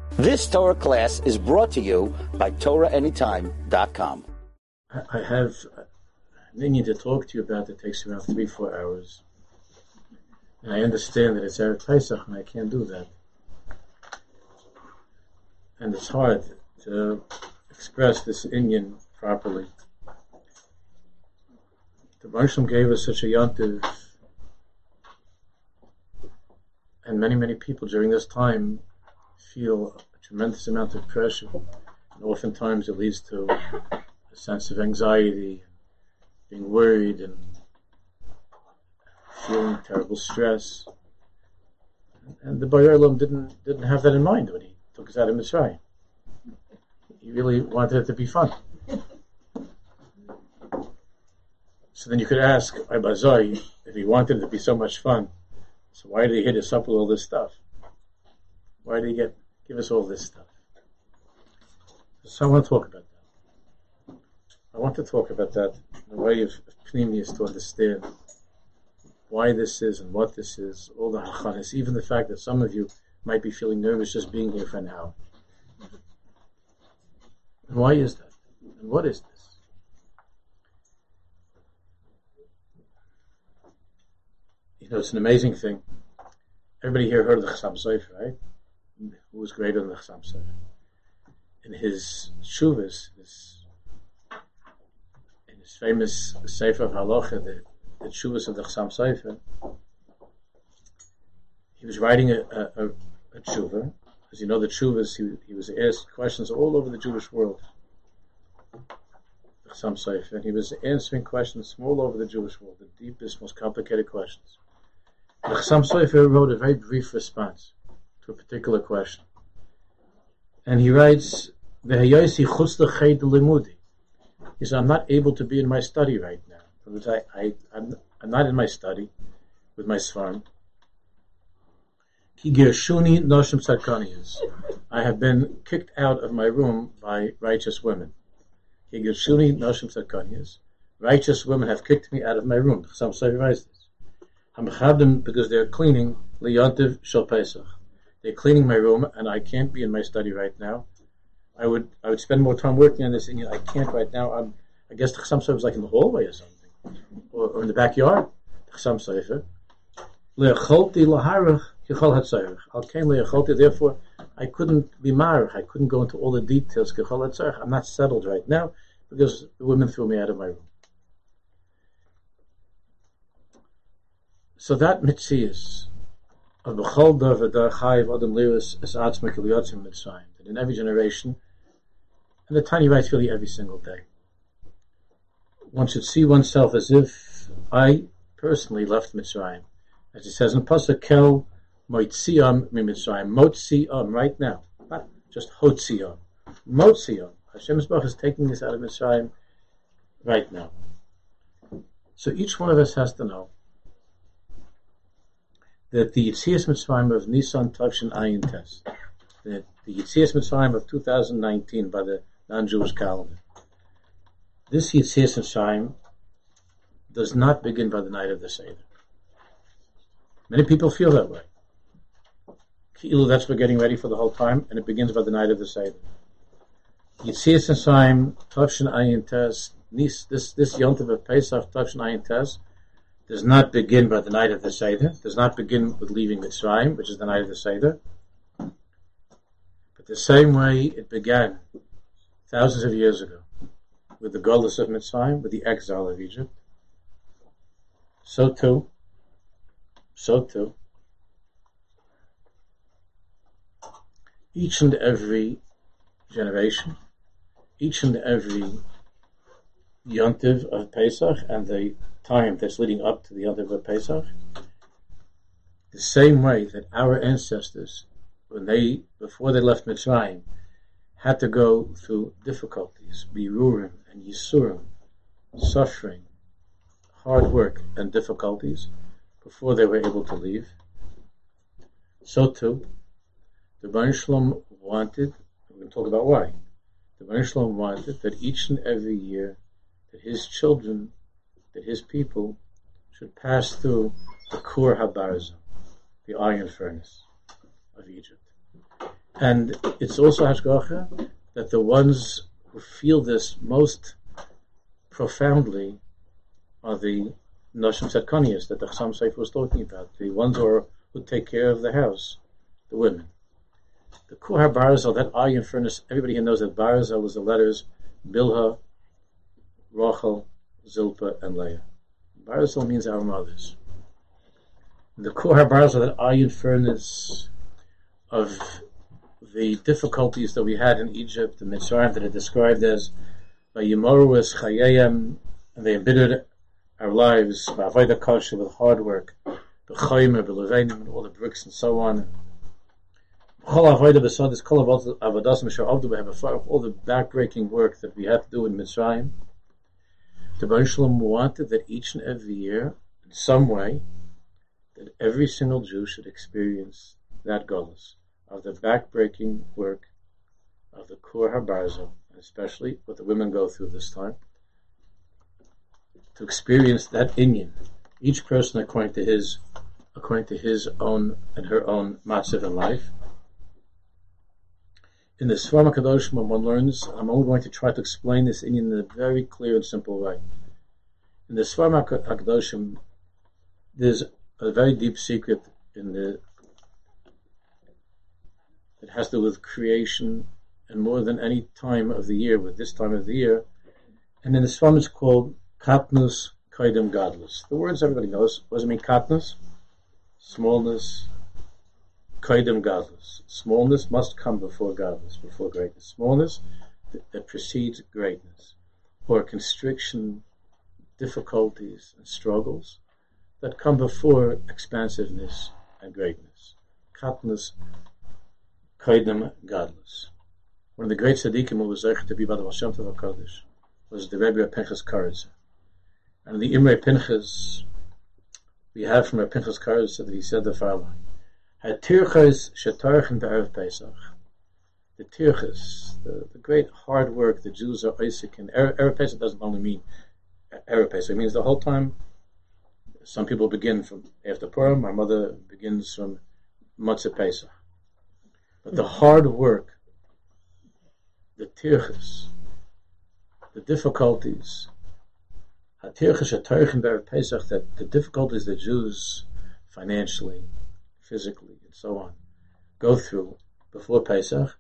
This Torah class is brought to you by TorahAnytime.com. I have an Indian to talk to you about that takes around 3-4 hours. And I understand that it's Erev Pesach and I can't do that. And it's hard to express this Indian properly. The Bansham gave us such a yontiv, and many people during this time feel a tremendous amount of pressure, and oftentimes it leads to a sense of anxiety, being worried, and feeling terrible stress. And the Bayer Olam didn't have that in mind when he took us out of Mitzrayim. He really wanted it to be fun. So then you could ask Ibazai, if he wanted it to be so much fun, so why did he hit us up with all this stuff? Why did he give us all this stuff? So I want to talk about that. I want to talk about that in a way of Pneumius to understand why this is and what this is, all the hachanis, even the fact that some of you might be feeling nervous just being here for an hour. And why is that? And what is this? You know, it's an amazing thing. Everybody here heard of the Chassam Sofer, right? Who was greater than the Chassam Sofer? In his shuvas, in his famous Sefer of Halacha, the shuvas of the Chassam Sofer, he was writing a tshuva. As you know, the tshuvas, he was asked questions all over the Jewish world. The Chassam Sofer, and he was answering questions from all over the Jewish world, the deepest, most complicated questions. The Chassam Sofer wrote a very brief response to a particular question. And he writes, he says, I'm not able to be in my study right now. Because I'm not in my study with my Sfarim. I have been kicked out of my room by righteous women. Righteous women have kicked me out of my room. The Chassam Sofer writes this. Because they're cleaning Liyantiv Shal Pesach. They're cleaning my room, and I can't be in my study right now. I would spend more time working on this, and I can't right now. I guess the Chassam Sofer was like in the hallway or something, or in the backyard. The Chassam Sofer. Therefore, I couldn't be marich. I couldn't go into all the details. I'm not settled right now because the women threw me out of my room. So that mitzias of b'chol davar chayiv adam liras es atzma k'liyotzim Mitzrayim, that in every generation, and the Tanya writes really every single day, one should see oneself as if I personally left Mitzrayim, as it says in Pasuk Kel Moitziam mi Mitzrayim, Motziam right now, not just Hotziam, Motziam. Hashem Yisbarach is taking us out of Mitzrayim right now. So each one of us has to know that the Yitzias Mitzrayim of Nisan Tavshin Ayin Tes, that the Yitzias Mitzrayim of 2019 by the non-Jewish calendar, this Yitzias Mitzrayim does not begin by the night of the Seder. Many people feel that way. That's we're getting ready for the whole time, and it begins by the night of the Seder. Yitzias Mitzrayim Tavshin Ayin Tes, this Yontiv of Pesach Tavshin Ayin Tes, does not begin by the night of the Seder, does not begin with leaving Mitzrayim, which is the night of the Seder. But the same way it began thousands of years ago, with the Golus of Mitzrayim, with the exile of Egypt, so too, each and every generation, each and every Yontiv of Pesach, and the time that's leading up to the Yontiv of Pesach, the same way that our ancestors, before they left Mitzrayim, had to go through difficulties, birurim and yisurim, suffering, hard work and difficulties, before they were able to leave. So too, the Rebbeinu Shalom wanted, we're going to talk about why, the Rebbeinu Shalom wanted that each and every year that his children, that his people should pass through the Kur HaBarza, the iron furnace of Egypt. And it's also hashgacha that the ones who feel this most profoundly are the Noshim Tzedkaniyos that the Chassam Sofer was talking about, the ones who take care of the house, the women. The Kuhar Barzal, that iron furnace, everybody here knows that Barzal is the letters Bilhah, Rachel, Zilpah, and Leah. Barzal means our mothers. The Kuhar Barzal, that iron furnace of the difficulties that we had in Egypt, the Mitzrayim that are described as Vayimoru es Chayayim, and they embittered our lives, V'avodah Kasha, with hard work, the Chaymer, B'Leveinim, and all the bricks and so on. All the backbreaking work that we had to do in Mitzrayim. The Baruch Shalom wanted that each and every year, in some way, that every single Jew should experience that galus of the backbreaking work of the Kur HaBarzal, and especially what the women go through this time, to experience that inyan, each person according to his own and her own matzav in life. In the Sfarim HaKadoshim, when one learns, I'm only going to try to explain this in a very clear and simple way. In the Sfarim HaKadoshim, there's a very deep secret it has to do with creation, and more than any time of the year, with this time of the year. And in the Sfarim it's called Katnus Koidem Gadlus. The words everybody knows. What does it mean, Katnus? Smallness. Koidem Gadlus. Smallness must come before Gadlus, before greatness. Smallness that precedes greatness. Or constriction, difficulties, and struggles that come before expansiveness and greatness. Katnus Koidem Gadlus. One of the great tzaddikim who was zeichet to be by the Baal Shem Tov HaKadosh was the Rebbe Pinchas Karitza. And the Imre Pinchas, we have from Pinchas Karitza that he said the following: the tirchas, the great hard work the Jews are Isaac in. Erev Pesach doesn't only mean Erev Pesach, it means the whole time. Some people begin from after Purim, my mother begins from Matzah Pesach. But the hard work, the tirchas, the difficulties, that the difficulties the Jews financially, physically, and so on, go through before Pesach,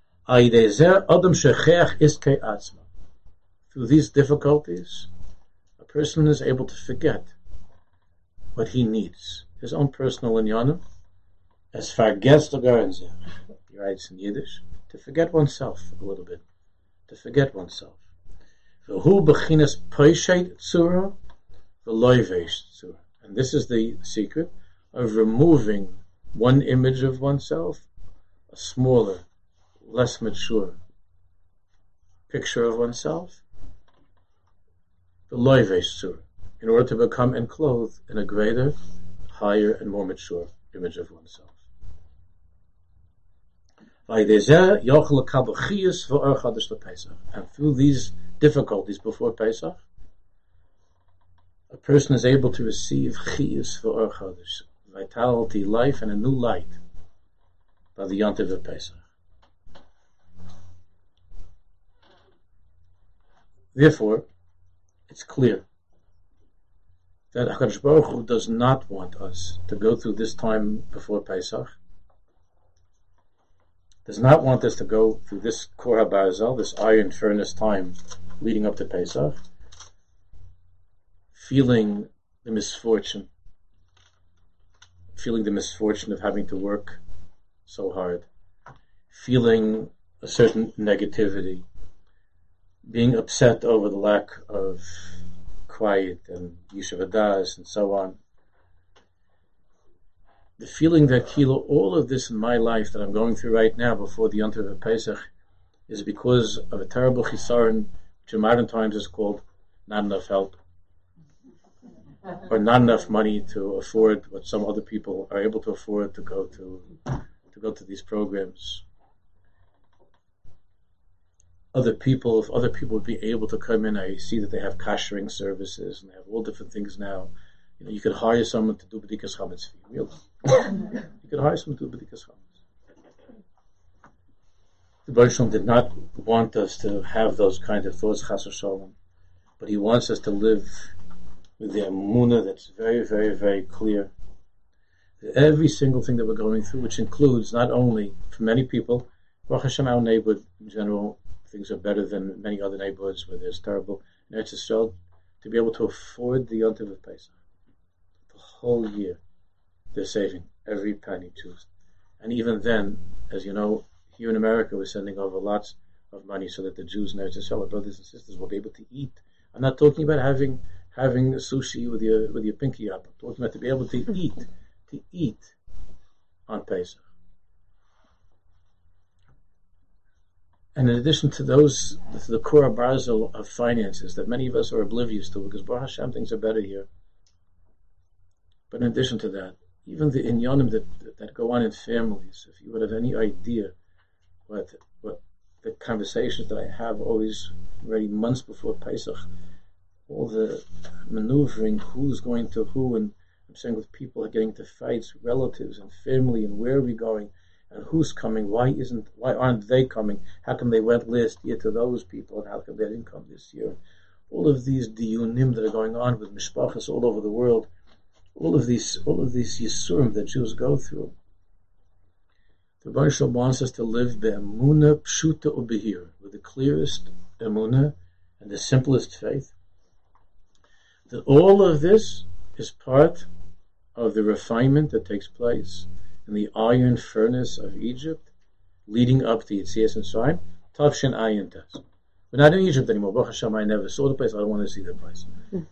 through these difficulties, a person is able to forget what he needs, his own personal inyanim, as vergesst the Garanzer, he writes in Yiddish, to forget oneself a little bit, to forget oneself. And this is the secret of removing one image of oneself, a smaller, less mature picture of oneself, the loivesh surah, in order to become enclosed in a greater, higher, and more mature image of oneself. And through these difficulties before Pesach, a person is able to receive chiyus for Or Chodesh, vitality, life, and a new light by the Yontiv of Pesach. Therefore, it's clear that HaKadosh Baruch Hu does not want us to go through this time before Pesach, does not want us to go through this Kor HaBarzal, this iron furnace time leading up to Pesach, feeling the misfortune of having to work so hard, feeling a certain negativity, being upset over the lack of quiet and Yishuv Hadas and so on. The feeling that Kilo, all of this in my life that I'm going through right now before the Yontiv of Pesach is because of a terrible chisaron, which in modern times is called not enough help, or not enough money to afford what some other people are able to afford to go to these programs. If other people would be able to come in, I see that they have kashering services and they have all different things now. You could hire someone to do B'dikas Chametz for you. Really. You could hire someone to do B'dikas Chametz. The Baruch Shalom did not want us to have those kind of thoughts, chas v'shalom, but He wants us to live with the emunah that's very, very, very clear. Every single thing that we're going through, which includes not only, for many people, Baruch Hashem, our neighborhood in general, things are better than many other neighborhoods where there's terrible. In Eretz Yisrael, to be able to afford the Yom Tov of Pesach, the whole year, they're saving every penny Jews. And even then, as you know, here in America, we're sending over lots of money so that the Jews in Eretz Yisrael, our brothers and sisters, will be able to eat. I'm not talking about having sushi with your pinky up. I'm talking about to be able to eat on Pesach. And in addition to those, the Korah Barzel of finances that many of us are oblivious to, because Baruch Hashem, things are better here. But in addition to that, even the inyanim that go on in families, if you would have any idea what the conversations that I have always already months before Pesach, all the maneuvering, who's going to who, and I'm saying with people getting into fights, relatives and family, and where are we going, and who's coming, why aren't they coming, how come they went last year to those people, and how come they didn't come this year? All of these diyunim that are going on with mishpachas all over the world, all of these yisurim that Jews go through. The Baruch Shalom wants us to live be'emunah pshuta ubehir, with the clearest emunah and the simplest faith. That all of this is part of the refinement that takes place in the iron furnace of Egypt, leading up to Yetzias Mitzrayim, Tavshin Ayin Tes. We're not in Egypt anymore. Baruch Hashem, I never saw the place. I don't want to see the place.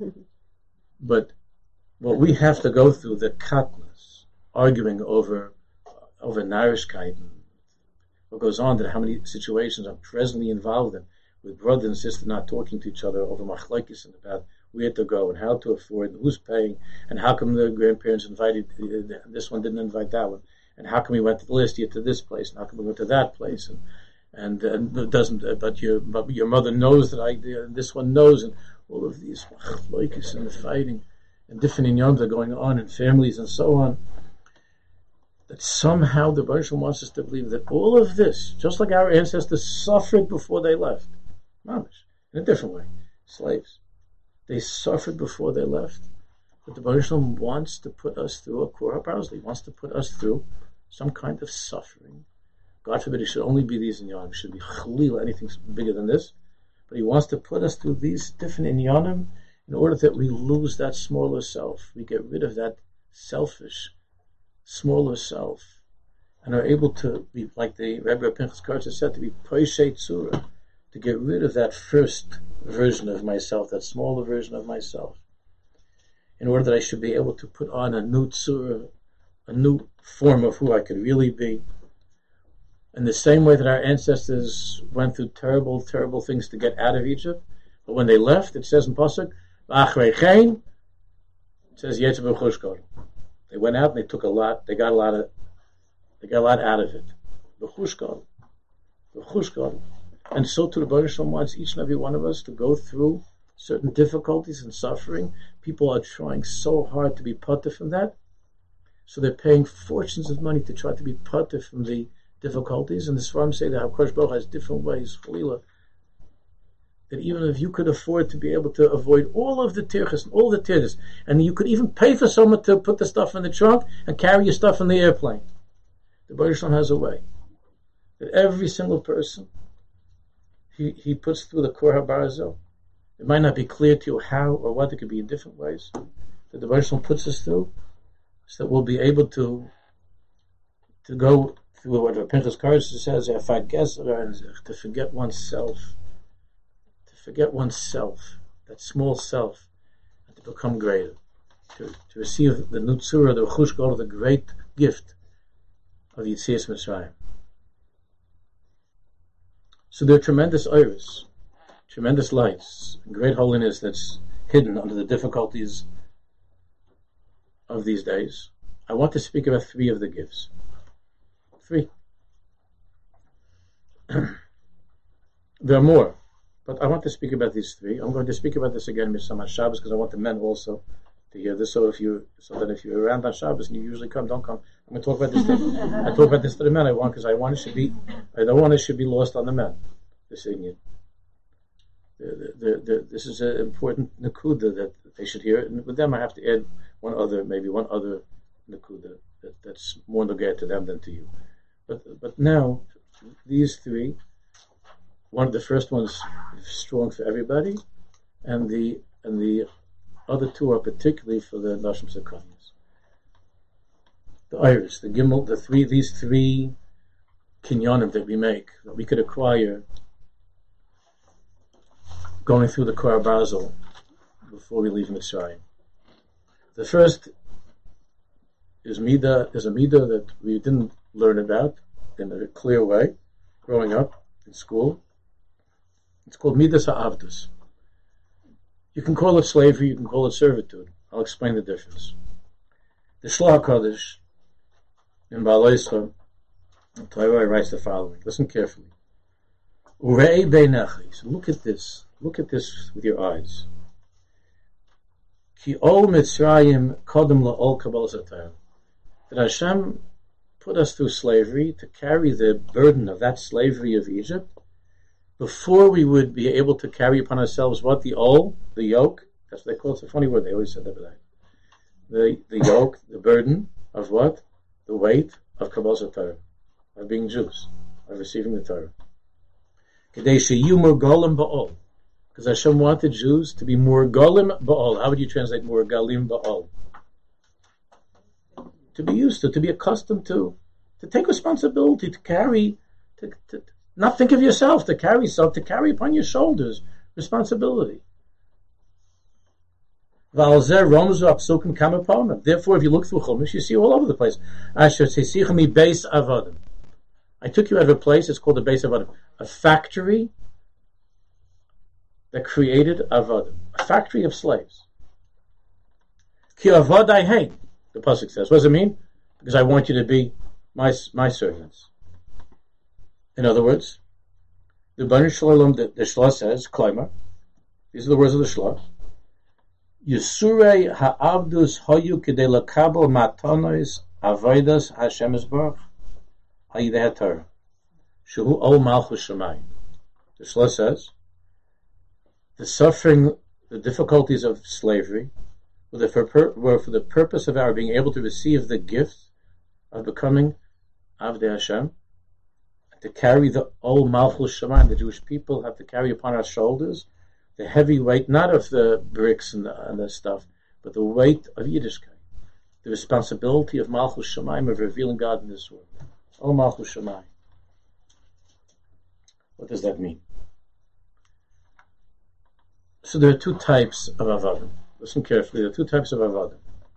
But what we have to go through, the katnas, arguing over Narishkeit, what goes on, that how many situations I'm presently involved in, with brother and sister not talking to each other over machlokes and about where to go and how to afford and who's paying and how come the grandparents invited this one, didn't invite that one, and how come we went last year to this place and how come we went to that place, and doesn't, but your mother knows that I did, and this one knows, and all of these machlokes and the fighting and different inyanim are going on in families and so on. That somehow the Baruch Shalom wants us to believe that all of this, just like our ancestors suffered before they left, mamish, in a different way, slaves, they suffered before they left, but the Baruch Shalom wants to put us through a Korah Barzel. He wants to put us through some kind of suffering. God forbid it should only be these inyanim. It should be chalil, anything bigger than this. But He wants to put us through these different inyanim in order that we lose that smaller self. We get rid of that selfish, smaller self, and are able to be, like the Rebbe Pinchas Kartzer said, to be poishet tzura, to get rid of that first version of myself, that smaller version of myself, in order that I should be able to put on a new tzura, a new form of who I could really be. In the same way that our ancestors went through terrible, terrible things to get out of Egypt, but when they left, it says in Pasuk, V'achrei chen, it says Yetzer b'chush gadol. They went out and they took a lot. They got a lot out of it. B'chush gadol. And so too, the Baruch Shalom wants each and every one of us to go through certain difficulties and suffering. People are trying so hard to be potter from that, so they're paying fortunes of money to try to be potter from the difficulties. And the Sfarim say that HaKadosh Baruch Hu has different ways, Chalila, that even if you could afford to be able to avoid all of the tirchas and all the tirchas, and you could even pay for someone to put the stuff in the trunk and carry your stuff in the airplane, the Baruch Shalom has a way that every single person he puts through the Korah Barzel. It might not be clear to you how or what. It could be in different ways that the Baruch Shalom puts us through, so that we'll be able to go through what Pinchas Kartzer says, to forget oneself. Forget oneself, that small self, and to become greater, to receive the Nutzura, the Rechush Gadol, the great gift of Yetzias Mitzrayim. So there are tremendous iris, tremendous lights, and great holiness that's hidden under the difficulties of these days. I want to speak about 3 of the gifts. 3. There are more. But I want to speak about these 3. I'm going to speak about this again, Misham Shabbos, because I want the men also to hear this. So that if you're around on Shabbos and you usually come, don't come. I'm going to talk about this thing. I talk about this to the men. I don't want it should be lost on the men. This Inyan. This is an important nakuda that they should hear. And with them, I have to add one other nakuda that's more nogea to them than to you. But now, these three, the first one's strong for everybody, and the other two are particularly for the Nashim Sakanyas. The iris, the gimel, these three kinyanim that we make, that we could acquire going through the Kor Basel before we leave Mitzrayim. The first is a midah that we didn't learn about in a clear way growing up in school. It's called midas ha'avdus. You can call it slavery, you can call it servitude. I'll explain the difference. The Shloach HaKodesh in Baalei Yisrael, Torah writes the following. Listen carefully. Urei beinechi. So look at this with your eyes. Ki ol Mitzrayim kodem la'ol kabbalas haTorah. That Hashem put us through slavery to carry the burden of that slavery of Egypt before we would be able to carry upon ourselves what? The yoke. That's what they call it. It's a funny word. They always said that. The yoke, the burden of what? The weight of kabbalas haTorah, of being Jews, of receiving the Torah. Kedei sheyu murgalim ba'ol. Because Hashem wanted Jews to be murgalim ba'ol. How would you translate murgalim ba'ol? To be used to be accustomed to take responsibility, to carry, to not think of yourself, to carry upon your shoulders responsibility. Therefore, if you look through Chumash, you see all over the place. I took you out of a place, it's called the Beis Avadim, a factory that created Avadim, a factory of slaves. Ki avadai hein, the pasuk says. What does it mean? Because I want you to be my servants. In other words, the Bnei Shalom, the Shlosh says, Klaimer, these are the words of the Shlosh, Yisurei ha'avdus hoyu k'dei lakabel matanos avodas Hashem Yisbarach ha'yidei ha'Torah shehu ol malchus shamayim. The Shlosh says, the suffering, the difficulties of slavery were for the purpose of our being able to receive the gift of becoming Avdei Hashem, to carry the Ol Malchus Shamayim. The Jewish people have to carry upon our shoulders the heavy weight, not of the bricks and the stuff, but the weight of Yiddishkeit, the responsibility of Malchus Shamayim, of revealing God in this world. Ol Malchus Shamayim. What does that mean? So there are two types of Avadim. Listen carefully. There are two types of Avadim.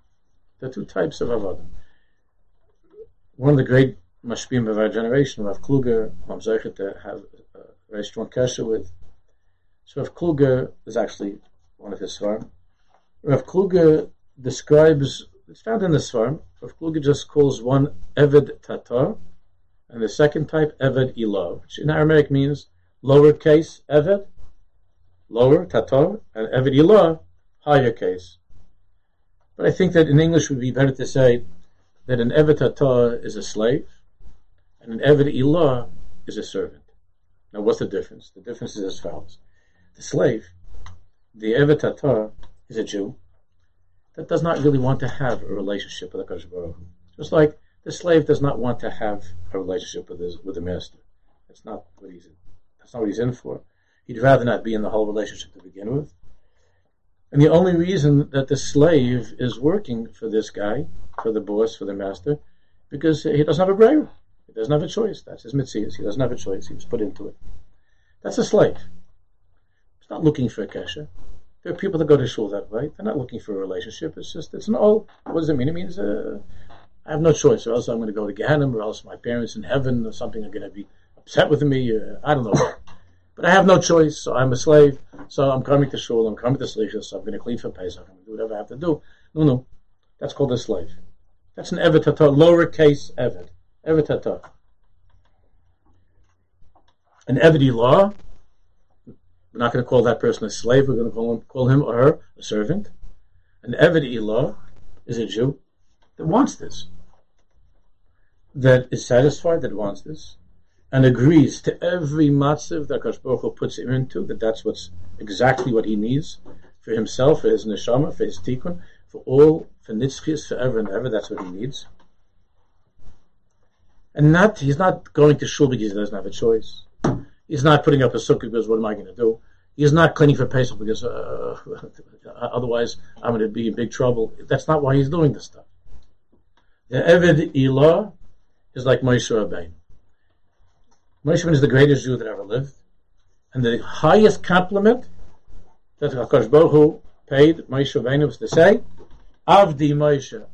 One of the great mashpim of our generation, Rav Kluger, I'm zeicher to have a very strong kasher with. So Rav Kluger is actually one of his svarim. Rav Kluger describes, it's found in the svarim, Rav Kluger just calls one Eved Tatar, and the second type Eved Ilah, which in Aramaic means lowercase Eved, lower, Tatar, and Eved Ilah, higher case. But I think that in English it would be better to say that an Eved Tatar is a slave, and an Eved Ilah is a servant. Now what's the difference? The difference is as follows. The slave, the Eved Tatar, is a Jew that does not really want to have a relationship with HaKadosh Baruch Hu. Just like the slave does not want to have a relationship with the master. That's not what he's in for. He'd rather not be in the whole relationship to begin with. And the only reason that the slave is working for this guy, for the boss, for the master, because he doesn't have a brayer. He doesn't have a choice. That's his mitzvah. He doesn't have a choice. He was put into it. That's a slave. He's not looking for a kesher. There are people that go to shul that way. They're not looking for a relationship. It's an what does it mean? It means I have no choice, or else I'm going to go to Gehenna, or else my parents in heaven or something are going to be upset with me. I don't know what. But I have no choice, so I'm a slave, so I'm coming to shul, I'm coming to slichus, so I'm going to clean for Pesach, I'm going to do whatever I have to do. No. That's called a slave. That's an Eved Tatar, lowercase Eved. Eved Tatar. An Eved Ilah, we're not going to call that person a slave, we're going to call him or her a servant. An Eved Ilah is a Jew that wants this, that is satisfied, that wants this, and agrees to every matzav that Akash Baruch Hu puts him into, that that's what's exactly what he needs for himself, for his neshama, for his tikkun, for nitzchis, forever and ever. That's what he needs. And he's not going to shul because he doesn't have a choice. He's not putting up a sukkah because what am I going to do? He's not cleaning for Pesach because otherwise I'm going to be in big trouble. That's not why he's doing this stuff. The Eved Ilah is like Moshe Rabbeinu. Moshe Rabbeinu is the greatest Jew that ever lived, and the highest compliment that HaKadosh Baruch Hu paid Moshe Rabbeinu was to say, Avdi Moshe,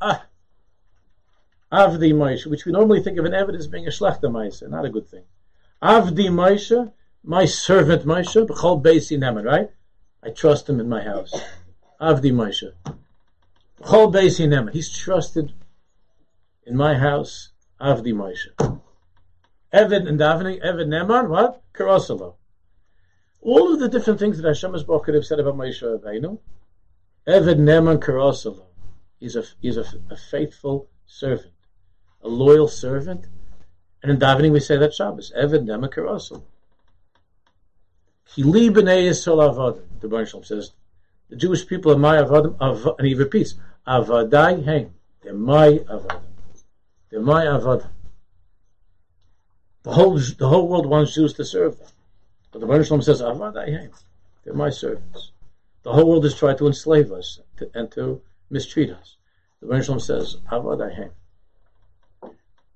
Avdi Moshe, which we normally think of an Eved as being a Shlechta Moshe, not a good thing. Avdi Moshe, my servant Moshe, B'chol Beis Yinemen, right? I trust him in my house. Avdi Moshe. B'chol Beis Yinemen, he's trusted in my house. Avdi Moshe. Eved and davening, Eved Neman, what? Karosalo. All of the different things that Hashem Yisborach could have said about Moshe Rabbeinu, Eved Neman Karosalo. He's a faithful servant, a loyal servant, and in davening we say that Shabbos, Eved Neman Karosalo. Kili b'nei Yisrael avodim. The Baruch Shalom says, the Jewish people are my avodim, and he repeats, Avadai heim. They're my avodim. They're my avodim. The whole world wants Jews to serve them. But the Baruch Shalom says, Avadai heim. They're my servants. The whole world has tried to enslave us and to mistreat us. The Baruch Shalom says, Avadai heim.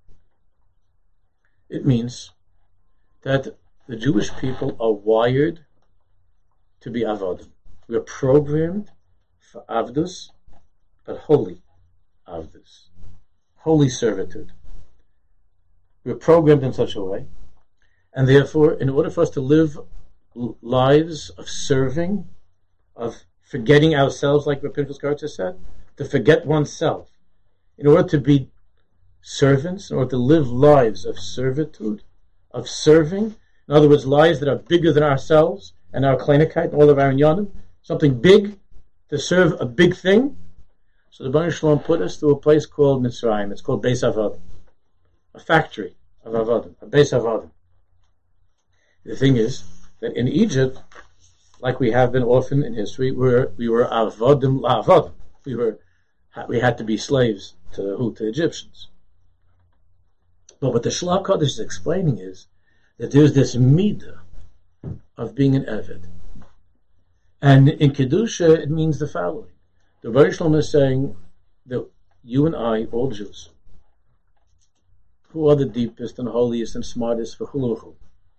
It means that the Jewish people are wired to be avodim. We are programmed for avdus, but holy avdus, holy servitude. We are programmed in such a way, and therefore, in order for us to live lives of serving, of forgetting ourselves, like what Pinchas Kartzer said, to forget oneself, in order to be servants, in order to live lives of servitude, of serving. In other words, lives that are bigger than ourselves and our kleinigkeit and all of our inyanim, something big to serve a big thing. So the Baruch Shalom put us to a place called Mitzrayim. It's called Beis Avodim, a factory of Avodim, a Beis Avodim. The thing is that in Egypt, like we have been often in history, we were Avodim la'Avodim. We had to be slaves to the Egyptians. But what the Shlach Kodesh is explaining is that there's this midah of being an Eved. And in Kedusha, it means the following. The Baruch Shalom is saying that you and I, all Jews, who are the deepest and holiest and smartest for Chuluchu,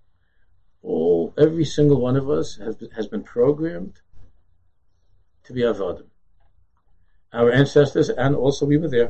every single one of us has been programmed to be Avodim. Our ancestors, and also we were there,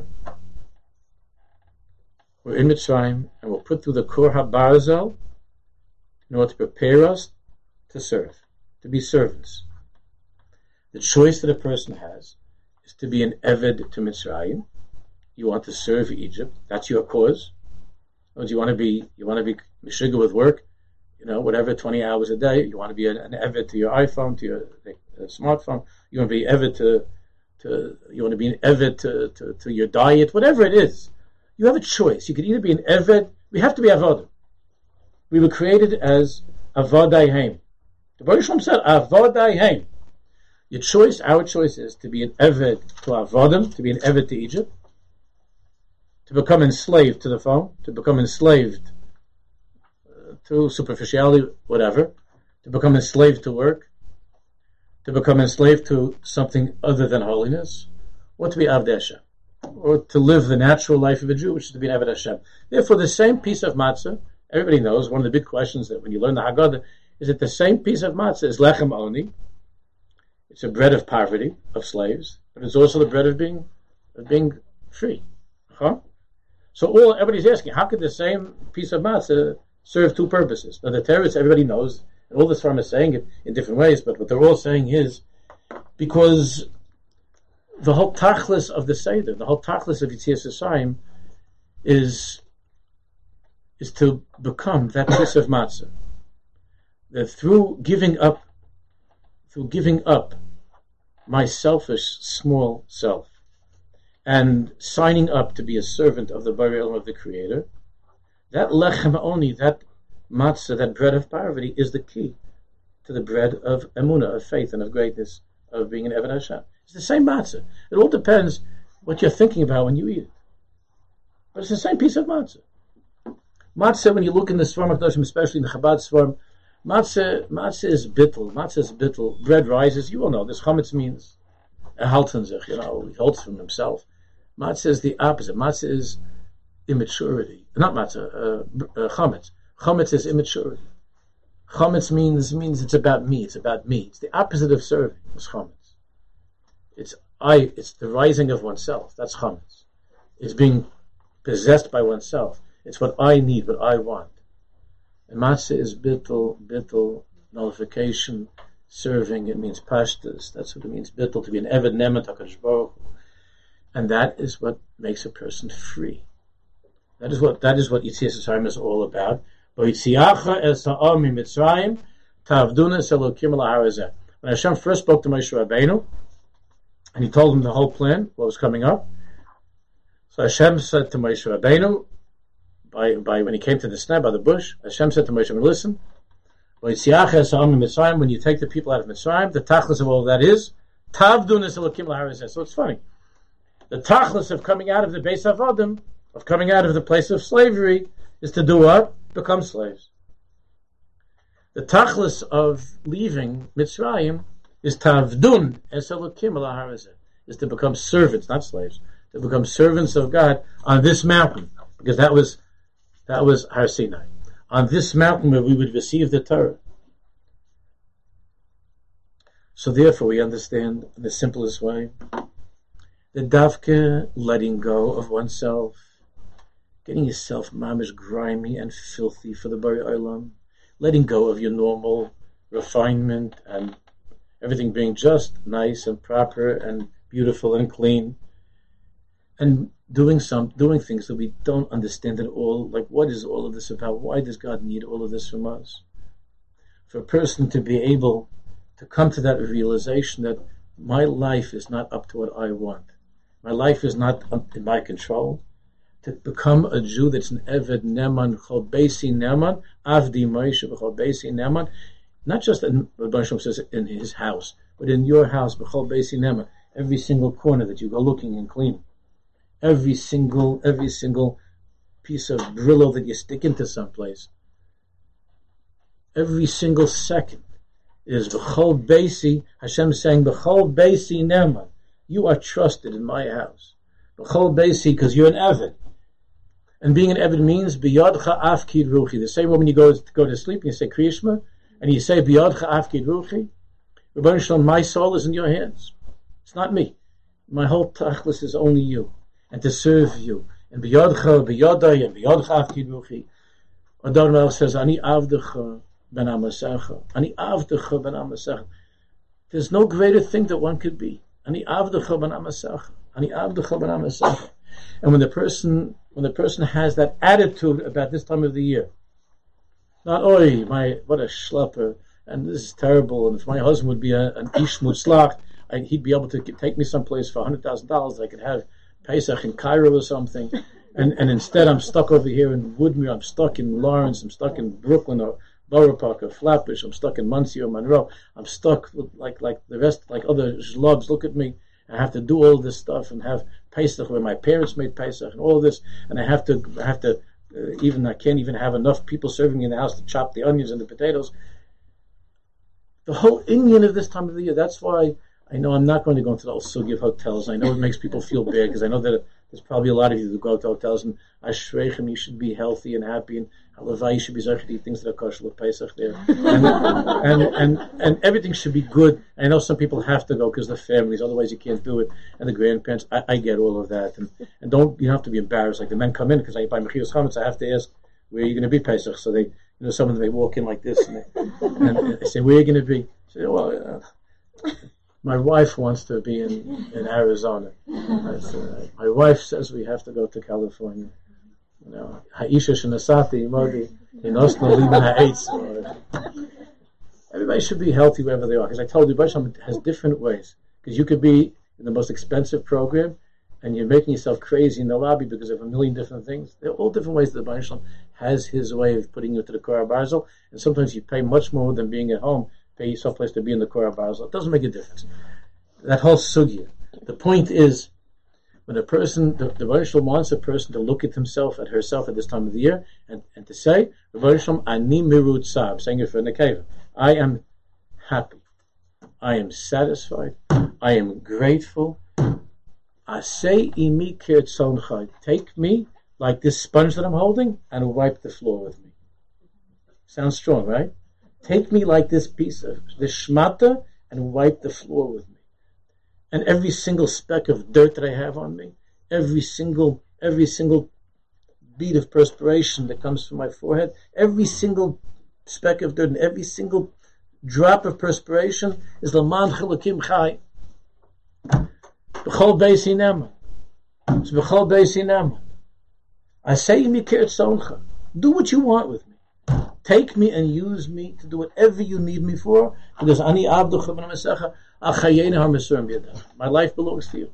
were in Mitzrayim and were put through the Kur HaBarzel in order to prepare us to serve, to be servants. The choice that a person has is to be an Eved to Mitzrayim. You want to serve Egypt. That's your cause. You want to be Meshuggah with work, whatever, 20 hours a day. You want to be an Eved to your iPhone, to your smartphone. You want to be Eved you want to be an Eved to your diet, whatever it is. You have a choice. You could either be an Eved. We have to be Avodim. We were created as Avadai Heim. The Baruch Shalom said, Avadai Heim. Our choice is to be an Eved to Avodim, to be an Eved to Egypt, to become enslaved to the phone, to become enslaved to superficiality, whatever, to become enslaved to work, to become enslaved to something other than holiness, or to be Avdei Hashem, or to live the natural life of a Jew, which is to be an Avdei Hashem. Therefore, the same piece of matzah, everybody knows, one of the big questions that when you learn the Haggadah, is that the same piece of matzah is lechem oni. It's a bread of poverty, of slaves, but it's also the bread of being free. Huh? So everybody's asking, how could the same piece of matzah serve two purposes? Now the terrorists, everybody knows, and all the Sfarim is saying it in different ways, but what they're all saying is, because the whole tachlis of the Seder, the whole tachlis of Yetzias Mitzrayim is to become that piece of matzah. That through giving up my selfish, small self, and signing up to be a servant of the Borei Olam, of the Creator, that lechem only, that matzah, that bread of poverty, is the key to the bread of emunah, of faith and of greatness, of being an Eved Hashem. It's the same matzah. It all depends what you're thinking about when you eat it. But it's the same piece of matzah. Matzah, when you look in the Svarim HaKadoshim, especially in the Chabad Svarim, matzah is bittul. Matzah is bittul. Bread rises. You all know this. Chametz means erhalten sich. He holds from himself. Matzah is the opposite. Matzah is immaturity. Not matzah. Chametz. Chametz is immaturity. Chametz means it's about me. It's about me. It's the opposite of serving. It's chametz. It's the rising of oneself. That's chametz. It's being possessed by oneself. It's what I need, what I want. And matzah is bittul, nullification, serving. It means pashtus. That's what it means, bittul, to be an eved nemet HaKadosh Baruch Hu. And that is what makes a person free. That is what Yitzias Mitzrayim is all about. When Hashem first spoke to Moshe Rabbeinu, and he told him the whole plan, what was coming up. So Hashem said to Moshe Rabbeinu, by when he came to the sneh by the bush, Hashem said to Moshe Rabbeinu, listen, when you take the people out of Mitzrayim, the tachlis of all that is tavdunas elokim laharazeh. So it's funny. The tachlis of coming out of the Beis Avodim, of coming out of the place of slavery, is to do what? Become slaves. The tachlis of leaving Mitzrayim is tavdun es elokim laharazeh, is to become servants, not slaves, to become servants of God on this mountain, because that was Har Sinai. On this mountain where we would receive the Torah. So therefore we understand in the simplest way that davke, letting go of oneself, getting yourself mamish grimy and filthy for the Borei Olam, letting go of your normal refinement and everything being just nice and proper and beautiful and clean, and doing things that we don't understand at all. Like, what is all of this about? Why does God need all of this from us? For a person to be able to come to that realization that my life is not up to what I want. My life is not in my control. To become a Jew that's an Eved Neman, Chol Beisi Neman, Avdi Moshe, Chol Beisi Neman, not just in what Moshe says in his house, but in your house, Chol Beisi Neman, every single corner that you go looking and cleaning. Every single piece of Brillo that you stick into someplace, every single second is B'chol Beisi. Hashem saying B'chol Beisi Neman, you are trusted in my house. B'chol Beisi, because you're an Eved, and being an Eved means B'yadcha Afkid Ruchi. The same way when you go to sleep and you say Kriya Shema, and you say B'yadcha Afkid Ruchi, Rebbeinu Shalom, my soul is in your hands. It's not me. My whole tachlis is only you. And to serve you. And b'yodcha, b'yodai, and b'yodcha avkid ruchi. Adon Melech says, Ani avdecha ben amasecha. Ani avdecha ben amasecha. There's no greater thing that one could be. Ani avdecha ben amasecha. Ani avdecha ben amasecha. And when the person has that attitude about this time of the year, not, oi, what a schlepper, and this is terrible, and if my husband would be an ish mutzlach, he'd be able to take me someplace for $100,000 that I could have Pesach in Cairo or something, and instead I'm stuck over here in Woodmere, I'm stuck in Lawrence, I'm stuck in Brooklyn or Borough Park or Flatbush, I'm stuck in Muncie or Monroe, I'm stuck like the rest, like other zhlobs. Look at me, I have to do all this stuff and have Pesach where my parents made Pesach and all this, and I can't even have enough people serving me in the house to chop the onions and the potatoes. The whole Indian of this time of the year, that's why I know I'm not going to go into the sugi of hotels. I know it makes people feel bad because I know that there's probably a lot of you who go to hotels and ashreichem, you should be healthy and happy, and halavai, you should be zayich to eat things that are kosher with Pesach there, and everything should be good. I know some people have to go because the families, otherwise you can't do it, and the grandparents. I get all of that, and you don't have to be embarrassed. Like the men come in because I buy mechiras chametz, I have to ask where are you going to be Pesach. So they, some of them they walk in like this and they say, where are you going to be? I say, well. My wife wants to be in Arizona. My wife says we have to go to California. Ha'isha shenasati modi inosno liben ha'etz. Everybody should be healthy wherever they are. Because I told you, Baruch Hashem has different ways. Because you could be in the most expensive program, and you're making yourself crazy in the lobby because of a million different things. There are all different ways that the Baruch Shalom has his way of putting you to the Korah Barzel, and sometimes you pay much more than being at home, pay yourself a place to be in the Korah Barzel. It doesn't make a difference. That whole sugya. The point is, when a person, the Baruch Shalom wants a person to look at himself, at herself at this time of the year, and to say, Baruch Shalom, Ani Mirutzah, saying it for Nekeva. I am happy. I am satisfied. I am grateful. Asay imi kirtzoncha. Take me like this sponge that I'm holding and wipe the floor with me. Sounds strong, right? Take me like this piece of this shmata and wipe the floor with me. And every single speck of dirt that I have on me, every single bead of perspiration that comes from my forehead, every single speck of dirt and every single drop of perspiration is Laman Chilakim Chai. B'chol Beis Hinema. It's B'chol Beis Hinema. I say Mikir Tzoncha. Do what you want with me. Take me and use me to do whatever you need me for, because Ani Avducha B'nam Esecha Achayena HaMesurim B'yadach. My life belongs to you.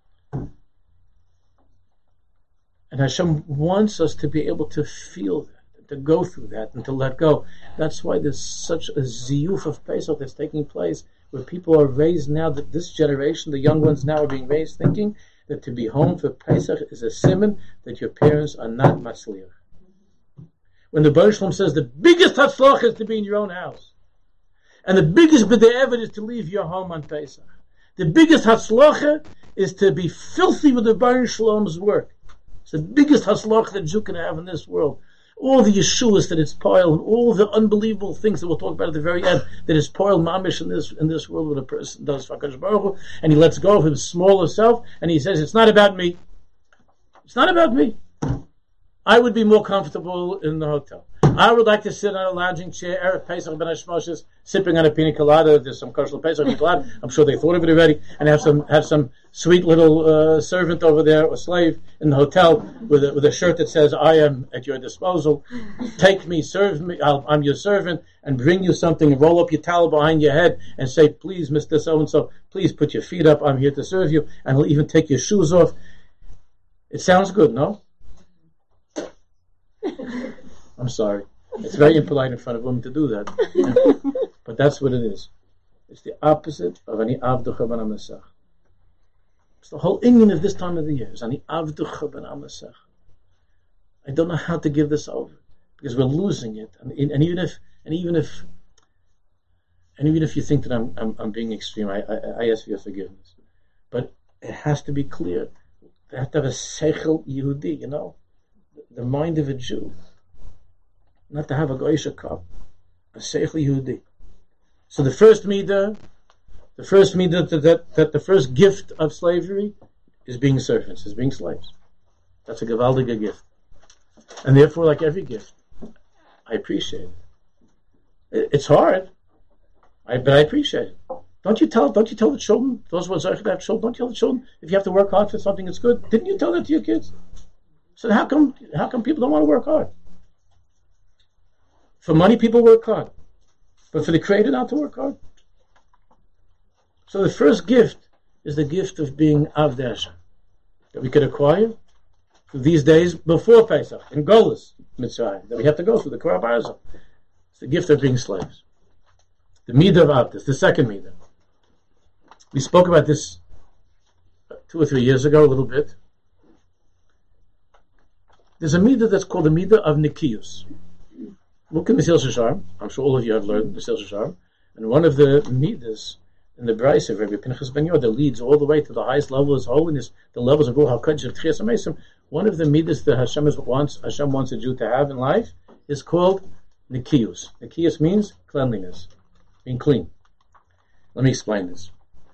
And Hashem wants us to be able to feel that, to go through that, and to let go. That's why there's such a ziyuf of Pesach that's taking place, where people are raised now, that this generation, the young ones now are being raised thinking that to be home for Pesach is a siman that your parents are not matzliach. When the Baruch Shalom says the biggest hatzlach is to be in your own house, and the biggest b'de'evet is to leave your home on Pesach. The biggest hatzlach is to be filthy with the Baruch Shalom's work. It's the biggest hatzlach that you can have in this world. All the Yeshuas that it's poil, and all the unbelievable things that we'll talk about at the very end, that is poil mamish in this world, when a person does for HaKadosh Baruch Hu, and he lets go of his smaller self, and he says, it's not about me. It's not about me. I would be more comfortable in the hotel. I would like to sit on a lounging chair, Erev Pesach Ben Hashmoshes, sipping on a pina colada. There's some kosher Pesach pina colada. I'm sure they thought of it already. And have some sweet little servant over there, or slave in the hotel, with a shirt that says, I am at your disposal. Take me, serve me, I'm your servant, and bring you something, and roll up your towel behind your head, and say, please, Mr. So-and-so, please put your feet up, I'm here to serve you, and he'll even take your shoes off. It sounds good, no? I'm sorry. It's very impolite in front of women to do that. But that's what it is. It's the opposite of Ani Avducha Ben Amasach. It's the whole Indian of this time of the year. It's Ani Avducha Ben Amasach. I don't know how to give this over, because we're losing it. And even if you think that I'm being extreme, I ask for your forgiveness. But it has to be clear. They have to have a Seichel Yehudi, the mind of a Jew. Not to have a Goisha cup, a Seichel Yehudi. So the first midah, that the first gift of slavery is being servants, is being slaves. That's a gewaldige gift. And therefore, like every gift, I appreciate it. It's hard, but I appreciate it. Don't you tell the children, those who are Zayich to have children, don't you tell the children, if you have to work hard for something that's good? Didn't you tell that to your kids? So how come people don't want to work hard? For money, people work hard. But for the Creator not to work hard? So the first gift is the gift of being Avdei Hashem, that we could acquire through these days before Pesach, in Golus Mitzrayim, that we have to go through the Korah Barzel. It's the gift of being slaves. The Midah of Avdus, the second Midah. We spoke about this 2 or 3 years ago, a little bit. There's a Midah that's called the Midah of Nikiyus. Look in the Mesilas Yesharim. I'm sure all of you have learned the Mesilas Yesharim. And one of the Midas in the Brais of Rabbi Pinchas Ben Yehuda that leads all the way to the highest level of holiness, the levels of Ruach HaKodesh of Tchias HaMesim. One of the Midas that Hashem wants a Jew to have in life is called Nikiyus. Nikiyus means cleanliness, being clean. Let me explain this.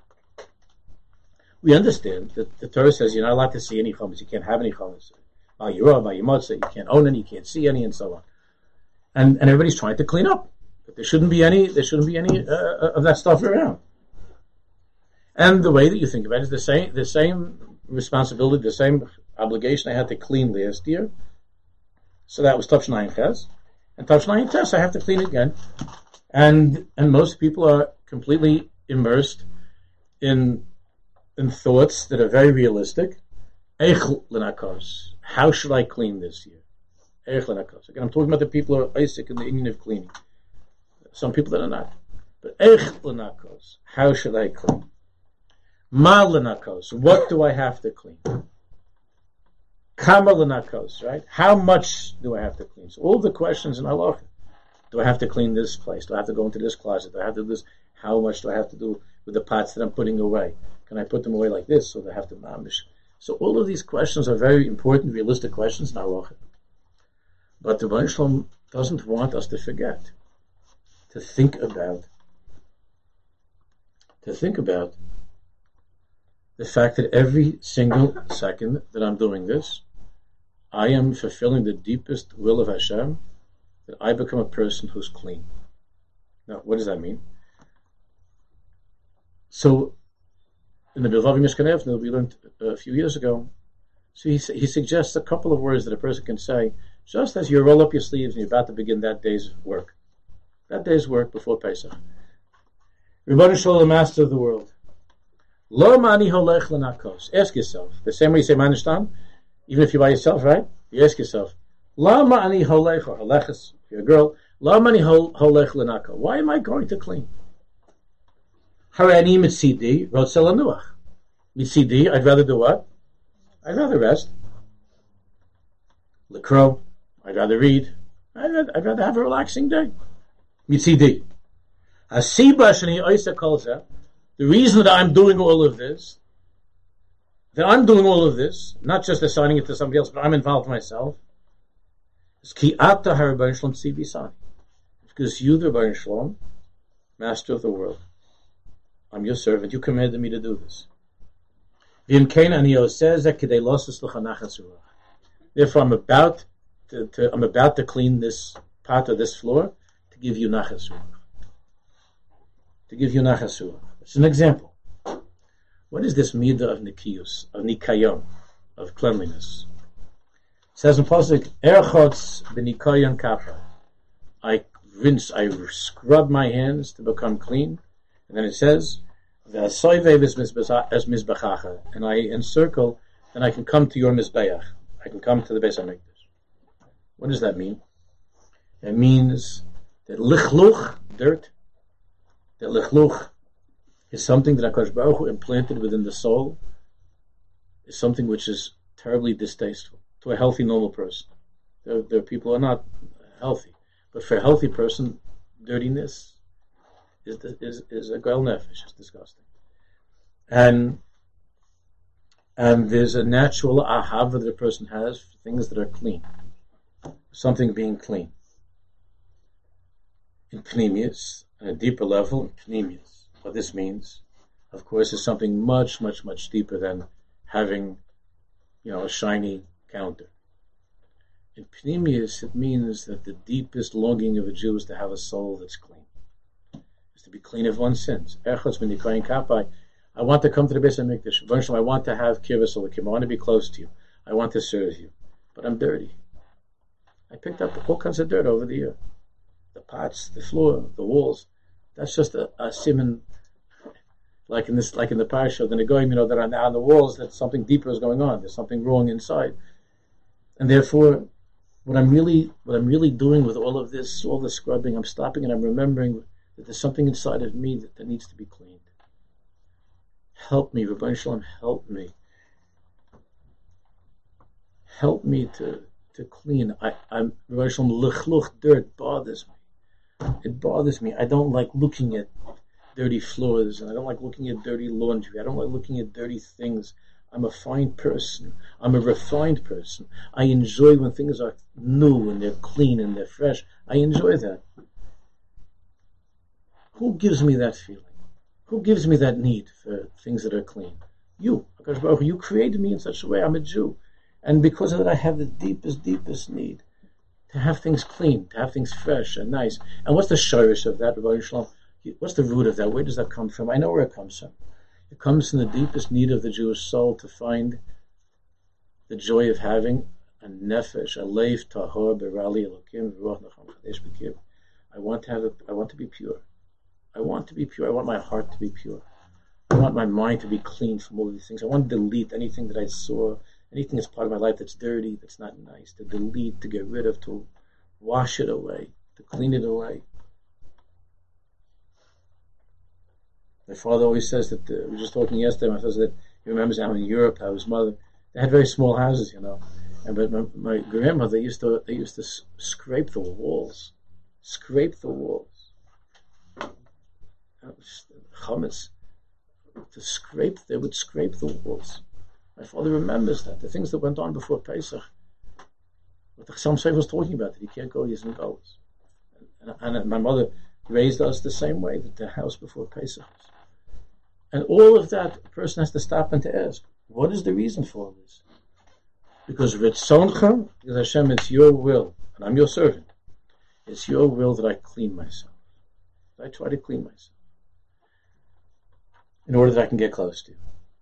We understand that the Torah says you're not allowed to see any chametz. You can't have any chametz. You can't own any, you can't see any, and so on. And everybody's trying to clean up. But there shouldn't be any of that stuff around. And the way that you think about it is the same responsibility, the same obligation I had to clean last year. So that was Tov Shnayim Ches. And Tov Shnayim Ches, I have to clean again. And most people are completely immersed in in thoughts that are very realistic. Eich lenakos. How should I clean this year? Eich lenakos. Again, I'm talking about the people who are Isaac in the union of cleaning. Some people that are not. But eich lenakos. How should I clean? Ma lenakos. What do I have to clean? Kama lenakos. Right? How much do I have to clean? So all the questions in halacha. Do I have to clean this place? Do I have to go into this closet? Do I have to do this? How much do I have to do with the pots that I'm putting away? Can I put them away like this, or do I have to mamish? So all of these questions are very important, realistic questions in halacha. But the Rebbeinu Shalom doesn't want us to forget to think about the fact that every single second that I'm doing this, I am fulfilling the deepest will of Hashem, that I become a person who's clean. Now, what does that mean? So, in the Bilvavi Mishkan Evner, we learned a few years ago, so he suggests a couple of words that a person can say, just as you roll up your sleeves and you're about to begin that day's work. That day's work before Pesach. Rebbeinu Shalom, the master of the world. Lo mani holech lenakos. Ask yourself, the same way you say manishtan, even if you're by yourself, right? You ask yourself, La mani holech, or haleches, if you're a girl, La mani holech lenako. Why am I going to clean? Harani mitzidi, rotzel anuach. Mitzidi, I'd rather do what? I'd rather rest. Lekro, I'd rather read. I'd rather have a relaxing day. Mitzidi. Hasiba shani oisa kolza. The reason that I'm doing all of this, not just assigning it to somebody else, but I'm involved myself, is ki ata harabayin shalom tzivi sani. Because you, the Rebbeinu Shalom, master of the world, I'm your servant. You commanded me to do this. Therefore, I'm about to clean this pot or this floor to give you nachas ruach. It's an example. What is this midah of nikiyus, of nikayon, of cleanliness? It says in Pasuk, Erchotz b'nikayon kappa. I scrub my hands to become clean. And then it says, and I encircle, then I can come to your mizbeach. I can come to the Beis HaMikdash. What does that mean? It means that lichluch, dirt, that lichluch is something that HaKadosh Baruch Hu implanted within the soul, is something which is terribly distasteful to a healthy, normal person. There are people who are not healthy. But for a healthy person, dirtiness is a goel nefesh. It's disgusting. And there's a natural ahava that a person has for things that are clean. Something being clean. In Pneumius, on a deeper level, in Pneumius, what this means, of course, is something much, much, much deeper than having, a shiny counter. In Pneumius, it means that the deepest longing of a Jew is to have a soul that's clean. Is to be clean of one's sins. I want to come to the Beis HaMikdash. I want to have kirvas elokim. I want to be close to you. I want to serve you. But I'm dirty. I picked up all kinds of dirt over the year. The pots, the floor, the walls. That's just a siman, like in the parasha, then going, that are now on the walls, that something deeper is going on. There's something wrong inside. And therefore, what I'm really doing with all of this, all the scrubbing, I'm stopping and I'm remembering that there's something inside of me that needs to be cleaned. Help me, Rebbeinu Shalom, help me. Help me to clean. Rebbeinu Shalom, lichluch, dirt bothers me. It bothers me. I don't like looking at dirty floors, and I don't like looking at dirty laundry. I don't like looking at dirty things. I'm a fine person. I'm a refined person. I enjoy when things are new and they're clean and they're fresh. I enjoy that. Who gives me that feeling? Who gives me that need for things that are clean? You. HaKadosh Baruch Hu, you created me in such a way. I'm a Jew. And because of that, I have the deepest need to have things clean, to have things fresh and nice. And what's the shirish of that, Rebbeinu Shalom? What's the root of that? Where does that come from? I know where it comes from. It comes from the deepest need of the Jewish soul to find the joy of having a nefesh, a leif tahor berali elokim v'ruach nacham chadesh b'kir. I want to be pure. I want to be pure. I want my heart to be pure. I want my mind to be clean from all these things. I want to delete anything that I saw, anything that's part of my life that's dirty, that's not nice, to delete, to get rid of, to wash it away, to clean it away. My father always says that, we were just talking yesterday, my father said that he remembers how in Europe, how his mother, they had very small houses, but my grandmother, they used to scrape the walls. Chametz, they would scrape the walls. My father remembers that, the things that went on before Pesach. What the Chassam Sofer was talking about, that he can't go, he isn't goes. And my mother raised us the same way, that the house before Pesach. And all of that, a person has to stop and to ask, what is the reason for all this? Because Ritzoncha, because Hashem, it's your will, and I'm your servant. It's your will that I clean myself. I try to clean myself in order that I can get close to you.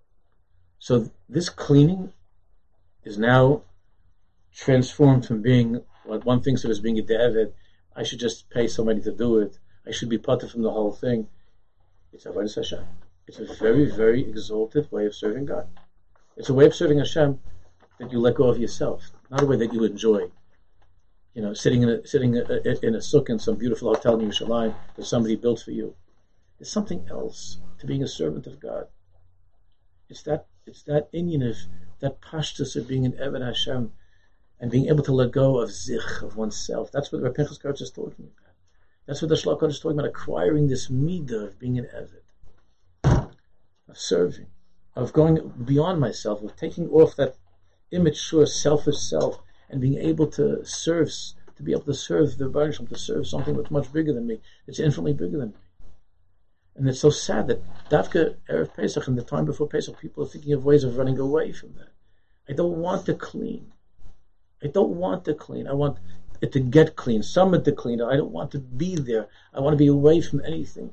So this cleaning is now transformed from being what one thinks of as being a de'evet. I should just pay somebody to do it. I should be parted from the whole thing. It's Avodas Hashem. It's a very, very exalted way of serving God. It's a way of serving Hashem that you let go of yourself, not a way that you enjoy. Sitting in a sukkah in some beautiful hotel in Yerushalayim that somebody built for you. There's something else to being a servant of God. It's that inyan of that pashtus of being an Eved Hashem and being able to let go of zich, of oneself. That's what Rav Pinchas Kartz is talking about. That's what the Shlach Kodesh is talking about, acquiring this midah of being an Eved, of serving, of going beyond myself, of taking off that immature selfish self and being able to serve, to be able to serve the Baruch Shem, to serve something that's much bigger than me, it's infinitely bigger than me. And it's so sad that Dafka Erev Pesach and the time before Pesach, people are thinking of ways of running away from that. I don't want to clean. I want it to get clean, summit to clean. I don't want to be there. I want to be away from anything.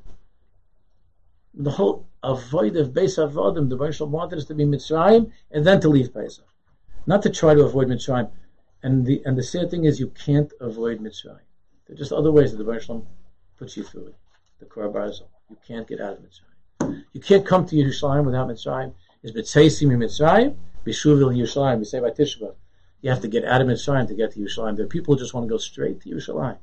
The whole avoid of Beis Avodim, the Baruch Shem wanted us to be Mitzrayim and then to leave Pesach. Not to try to avoid Mitzrayim. And the sad thing is you can't avoid Mitzrayim. There are just other ways that the Baruch Shem puts you through it. The Korah Barzel. You can't get out of Mitzrayim. You can't come to Yerushalayim without Mitzrayim. It's B'tzeisim in Mitzrayim, B'shuvil Yerushalayim. We say by Tishba, you have to get out of Mitzrayim to get to Yerushalayim. There are people who just want to go straight to Yerushalayim.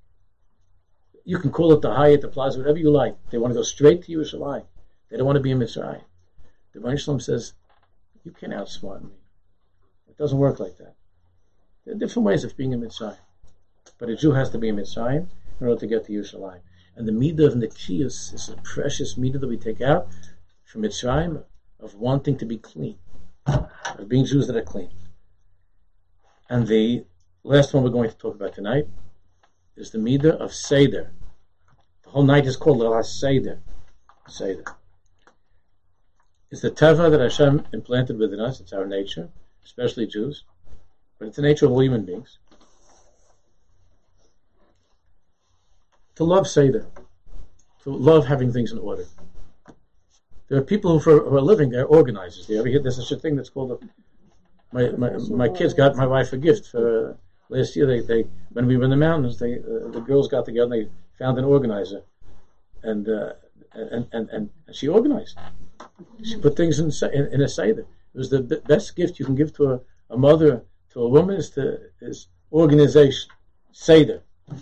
You can call it the Hyatt, the Plaza, whatever you like. They want to go straight to Yerushalayim. They don't want to be in Mitzrayim. The Baruch Shem says, you can't outsmart me. It doesn't work like that. There are different ways of being in Mitzrayim. But a Jew has to be in Mitzrayim in order to get to Yerushalayim. And the midah of Nekiyus is a precious midah that we take out from Mitzrayim of wanting to be clean, of being Jews that are clean. And the last one we're going to talk about tonight is the midah of Seder. The whole night is called Leil HaSeder. Seder. It's the teva that Hashem implanted within us. It's our nature, especially Jews, but it's the nature of all human beings. To love Seder, to love having things in order. There are people who are living, they're organizers. You ever hear there's such a thing that's called my kids got my wife a gift for last year. They when we were in the mountains, the girls got together and they found an organizer, and she organized. She put things in a Seder. It was the best gift you can give to a mother, to a woman, is organization. Seder.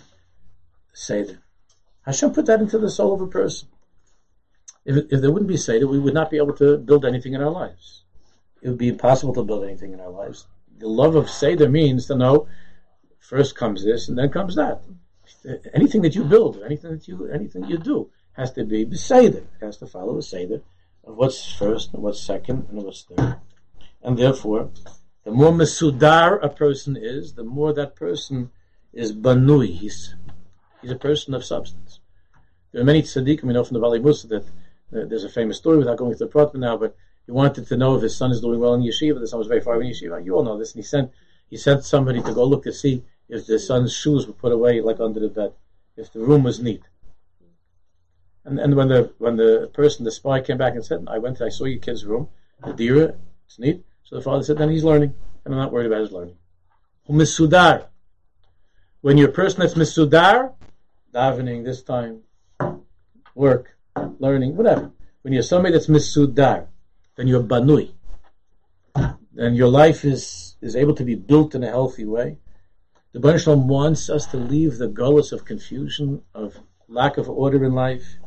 Hashem put that into the soul of a person. If there wouldn't be Seder, we would not be able to build anything in our lives. It would be impossible to build anything in our lives. The love of Seder means to know first comes this and then comes that. Anything that you build, anything you do has to be Seder. It has to follow a Seder of what's first and what's second and what's third. And therefore, the more Mesudar a person is, the more that person is Banui. He's a person of substance. There are many tzaddikim, we know from the Bali Musa that there's a famous story without going through the Pratman now, but he wanted to know if his son is doing well in yeshiva. The son was very far in yeshiva. You all know this. And he sent somebody to go look to see if the son's shoes were put away like under the bed, if the room was neat. And when the spy came back and said, I saw your kid's room, the dira, it's neat. So the father said, then he's learning, and I'm not worried about his learning. Misudar. When you're a person that's misudar, davening this time, work, learning, whatever. When you're somebody that's misudar, then you're banui. And your life is able to be built in a healthy way. The Baruch Shalom wants us to leave the gullus of confusion, of lack of order in life.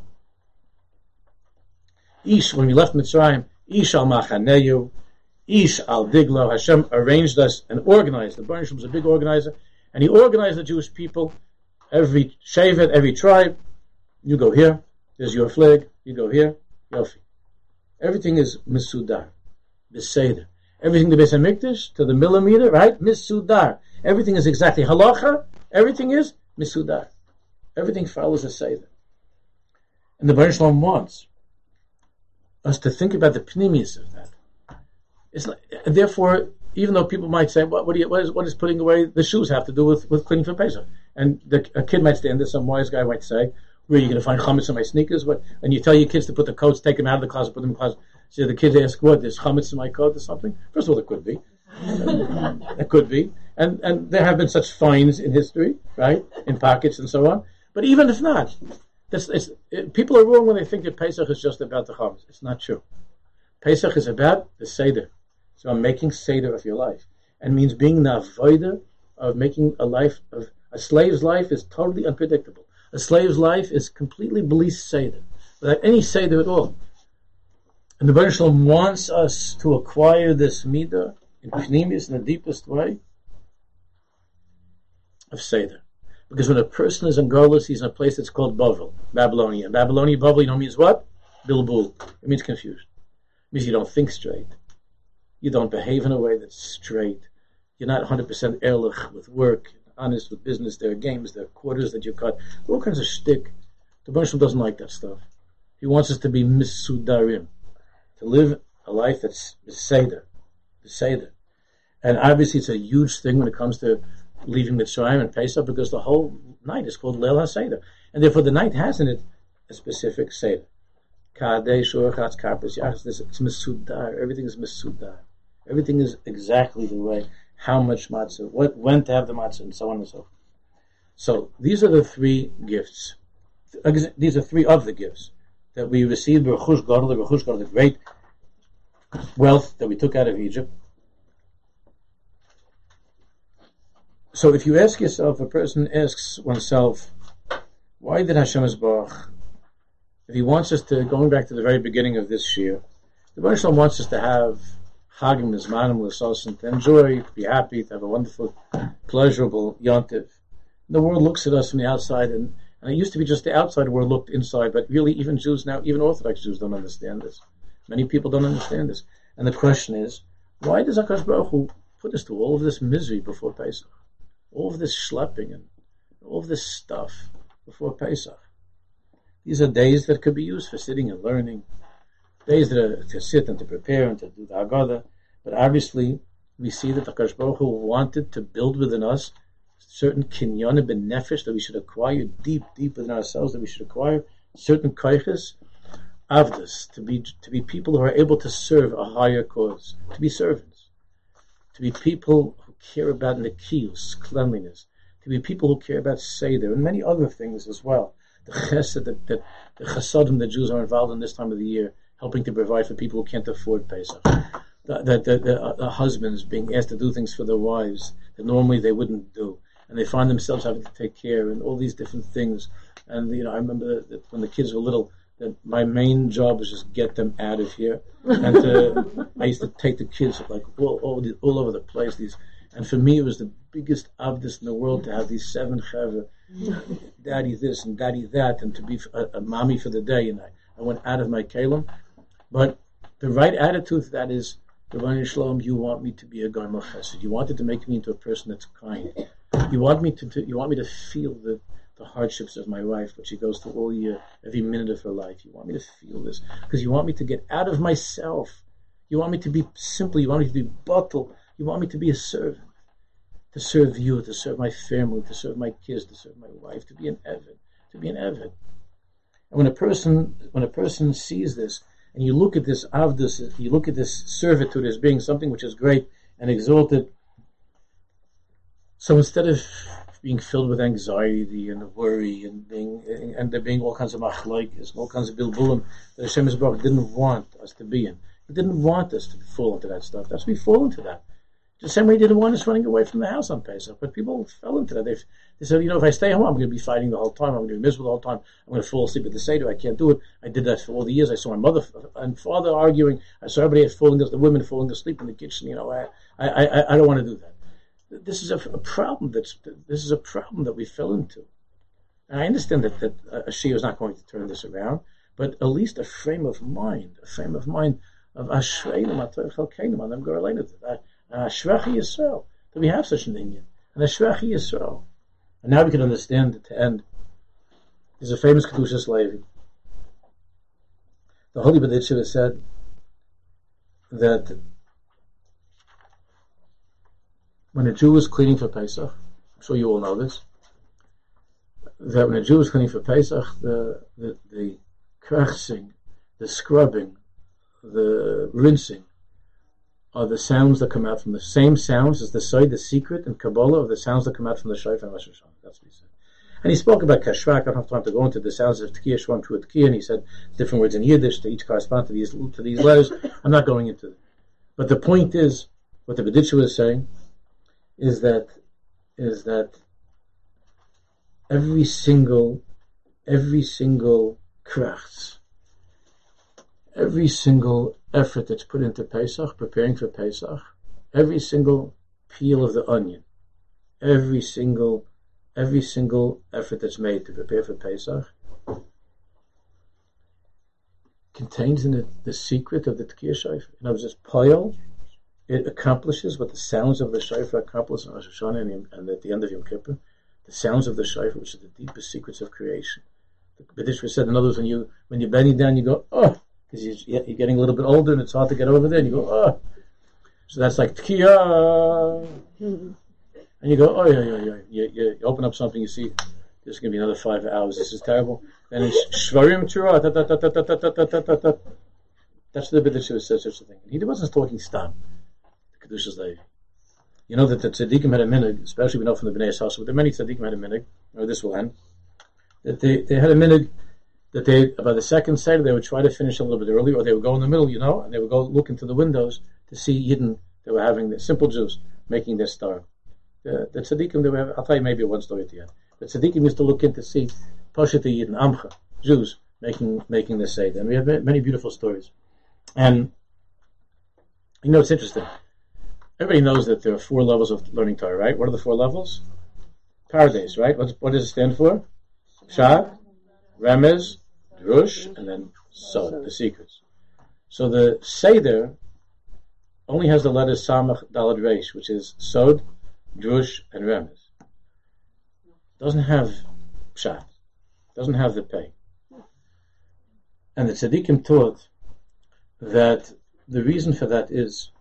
Ish, when we left Mitzrayim, Ish al machaneyu, Ish al diglo, Hashem arranged us and organized. The Baruch Shalom was a big organizer, and he organized the Jewish people, every shevet, every tribe. You go here, there's your flag, you go here, yofi. Everything is misudar, beseder. Everything the Beis HaMikdash to the millimeter, right? Misudar. Everything is exactly halacha. Everything is misudar. Everything follows a seder. And the Baruch Shalom wants us to think about the pnimius of that. It's like, and therefore, even though people might say, what is putting away the shoes have to do with cleaning for Pesach? And a kid might stand there, some wise guy might say, where are you going to find chametz in my sneakers? And you tell your kids to put the coats, take them out of the closet, put them in the closet. So the kids ask, what, there's chametz in my coat or something? First of all, there could be. It could be. And there have been such fines in history, right? In pockets and so on. But even if not, people are wrong when they think that Pesach is just about the chametz. It's not true. Pesach is about the seder. So I'm making seder of your life. And means being the avoider of making a slave's life is totally unpredictable. A slave's life is completely belief seder, without any seder at all. And the Baruch Shalom wants us to acquire this midah in pnimius, in the deepest way, of seder. Because when a person is in Golus, he's in a place that's called Bavel, Babylonia. Babylonia, Bavel, means what? Bilbul. It means confusion. It means you don't think straight. You don't behave in a way that's straight. You're not 100% ehrlich with work, honest with business. There are games, there are quarters that you cut. All kinds of shtick. The Baruch Shalom doesn't like that stuff. He wants us to be misudarim, to live a life that's beseder. And obviously it's a huge thing when it comes to leaving Mitzrayim and Pesach, because the whole night is called Leil HaSeder. And therefore the night has in it a specific Seder. Kadesh, Urchatz, Karpus, Yachas, it's Mesudar. Everything is Mesudar. Everything is exactly the way, how much matzah, when to have the matzah, and so on and so forth. So these are the three gifts. These are three of the gifts that we received, Rechush Gadol, the great wealth that we took out of Egypt. So if you ask yourself, a person asks oneself, why did Hashem Yisbarach, if he wants us to, going back to the very beginning of this year, the Baruch Shalom wants us to have Chagim, Zmanim, L'Sosin, to enjoy, to be happy, to have a wonderful, pleasurable Yontiv. The world looks at us from the outside, and it used to be just the outside world looked inside, but really even Jews now, even Orthodox Jews don't understand this. Many people don't understand this. And the question is, why does HaKadosh Baruch Hu put us through all of this misery before Pesach? All of this schlepping and all of this stuff before Pesach. These are days that could be used for sitting and learning, days that are to sit and to prepare and to do the Haggadah. But obviously, we see that the HaKadosh Baruch Hu wanted to build within us certain kinyan ben nefesh that we should acquire deep within ourselves, that we should acquire certain koiches, avdas, to be people who are able to serve a higher cause, to be servants, to be people who care about nekiyus, cleanliness, to be people who care about seder, and many other things as well. The chesed, the chasadim that Jews are involved in this time of the year, helping to provide for people who can't afford Pesach. The husbands being asked to do things for their wives that normally they wouldn't do, and they find themselves having to take care, and all these different things. And I remember that when the kids were little, that my main job was just get them out of here. And I used to take the kids like all over the place. And for me, it was the biggest avdus in the world to have these 7 chaver, daddy this and daddy that, and to be a mommy for the day. And I went out of my kalim. But the right attitude to that is, Rebbeinu Shalom, you want me to be a Gomer Chesed. You wanted to make me into a person that's kind. You want me to feel the hardships of my wife, but she goes through all year, every minute of her life. You want me to feel this because you want me to get out of myself. You want me to be simple. You want me to be bottle. You want me to be a servant, to serve you, to serve my family, to serve my kids, to serve my wife, to be an eved. And when a person sees this, and you look at this avdus, you look at this servitude as being something which is great and exalted. So instead of being filled with anxiety and worry and there being all kinds of machlokes, all kinds of bilbulim that Hashem Yisborach didn't want us to be in. He didn't want us to fall into that stuff. That's why we fall into that. The same way he didn't want us running away from the house on Pesach, but people fell into that. They said, if I stay home, I'm going to be fighting the whole time. I'm going to be miserable the whole time. I'm going to fall asleep at the Seder. I can't do it. I did that for all the years. I saw my mother and father arguing. I saw everybody the women falling asleep in the kitchen. I don't want to do that. This is a problem. This is a problem that we fell into. And I understand that a Shia is not going to turn this around, but at least a frame of mind of Ashreinu Matoich Chalkeinu Anam Goraleinu. Shrachi Yisrael, that we have such an Indian, and a Shrachi Yisrael. And now we can understand it to end. There's a famous Kedushas Levi. The Holy B'ditchev said that when a Jew was cleaning for Pesach, I'm sure you all know this, that when a Jew was cleaning for Pesach, the krachsing, the scrubbing, the rinsing, are the sounds that come out from the same sounds as the secret and Kabbalah of the sounds that come out from the Shofar and Rosh Hashanah. That's what he said. And he spoke about Kashrak. I don't have time to go into the sounds of Tekiah, Shvam, Trua, Tekiah, and he said different words in Yiddish to each correspond to these letters. I'm not going into it. But the point is, what the B'ditchev is saying is that every single krachts, every single effort that's put into Pesach, preparing for Pesach, every single peel of the onion, every single effort that's made to prepare for Pesach contains in it the secret of the Tekiah Shofar. In other words, it's poil. It accomplishes what the sounds of the Shofar accomplish on Rosh Hashanah and at the end of Yom Kippur. The sounds of the Shofar, which are the deepest secrets of creation. The B'ditchev said, in other words, when you're bending down, you go, oh, because you're getting a little bit older and it's hard to get over there, and you go, oh. So that's like Tekiah. And you go, oh, yeah. You open up something, you see, there's going to be another 5 hours, this is terrible. Then it's Shvarim Tura, that's the B'ditchev said such a thing. He wasn't talking Stam, the Kedushas Levi. You know that the tzaddikim had a minhag, especially we know from the Bnei Yissaschar, but there are many tzaddikim had a minhag, or this will end, that they had a minhag that by the second Seder, they would try to finish a little bit early, or they would go in the middle, and they would go look into the windows to see Yidden that were having the simple Jews making their star. The tzaddikim, I'll tell you maybe one story at the end. The tzaddikim used to look in to see Poshet Yidden, Amcha, Jews, making the Seder. And we have many beautiful stories. And, it's interesting. Everybody knows that there are 4 levels of learning Torah, right? What are the 4 levels? Paradise, right? What does it stand for? Pshat, Remez, Drush, and then Sod, the secrets. So the Seder only has the letters Samach, Dalad, Reish, which is Sod, Drush, and Remez. Doesn't have Pshat. Doesn't have the Pei. And the Tzaddikim taught that the reason for that is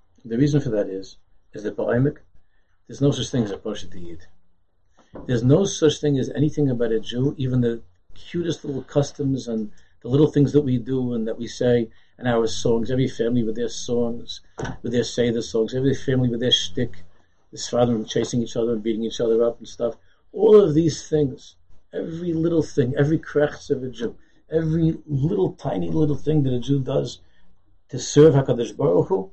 that Ba'ayimik, there's no such thing as a Poshet Yid. There's no such thing as anything about a Jew, even the cutest little customs and the little things that we do and that we say and our songs, every family with their songs, with their Seder songs, every family with their shtick, the Sfadim chasing each other and beating each other up and stuff. All of these things, every little thing, every krechts of a Jew, every little tiny little thing that a Jew does to serve HaKadosh Baruch Hu,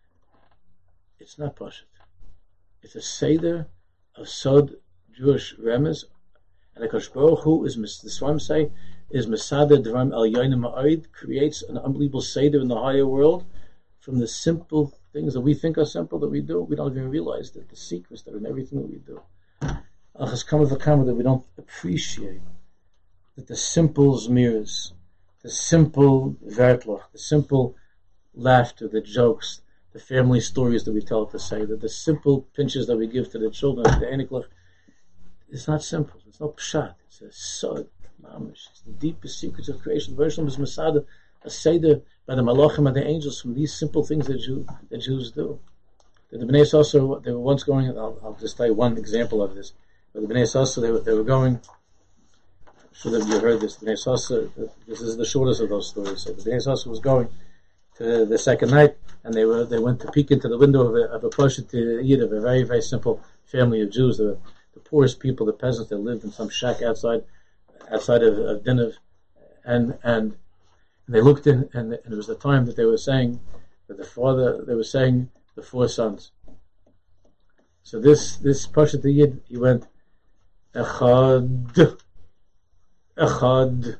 it's not Pashat. It's a Seder of Sod, Jewish Remez, and HaKadosh Baruch Hu is, the Swam say, is Masada Dvarim El Yonim Ma'od, creates an unbelievable Seder in the higher world from the simple things that we think are simple that we do. We don't even realize that the secrets that are in everything that we do. Achas Kama V'Kama, that we don't appreciate that the simple Zmiras, the simple Vertloch, the simple laughter, the jokes, the family stories that we tell to say, that the simple pinches that we give to the children, the Eniklach, it's not simple. It's not pshat. It's a sod, mamish. It's the deepest secrets of creation. The version is Masada, a seder by the malachim and the angels from these simple things that Jews do. The Bnei Yissaschar, they were once going. I'll just tell you one example of this. But the Bnei Yissaschar, they were going. I'm sure that you heard this. The Bnei Yissaschar, this is the shortest of those stories. So the Bnei Yissaschar was going to the second night, and they went to peek into the window of a Poshet Yid, of a very, very simple family of Jews. the poorest people, the peasants that lived in some shack outside of Dinav, and they looked in, and it was the time that they were saying that they were saying the four sons. So this Pashat Yid, he went Echad, Chacham,